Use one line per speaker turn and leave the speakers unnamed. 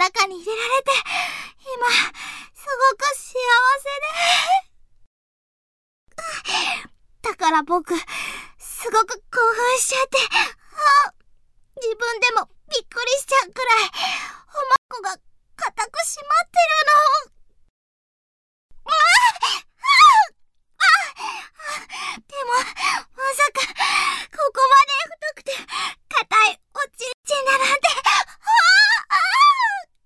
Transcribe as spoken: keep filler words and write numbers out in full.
中に入れられて、今、すごく幸せで。だから僕、すごく興奮しちゃって、あ、自分でもびっくりしちゃうくらい、おまっこが固く閉まってる